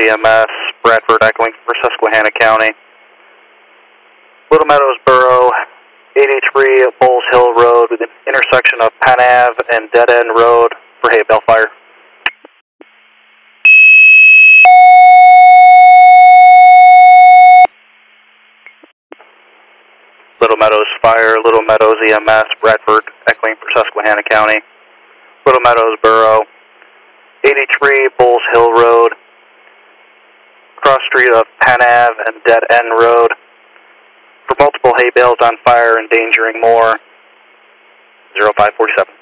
EMS, Bradford echoing for Susquehanna County. Little Meadows Borough, 83 Bulls Hill Road, with an intersection of Penn Ave and Dead End Road for hay bale fire. Little Meadows Fire, Little Meadows EMS, Bradford echoing for Susquehanna County. Little Meadows Borough, 83 Bulls Hill Road, cross street of Penn Ave and Dead End Road, for multiple hay bales on fire, endangering more. 0547.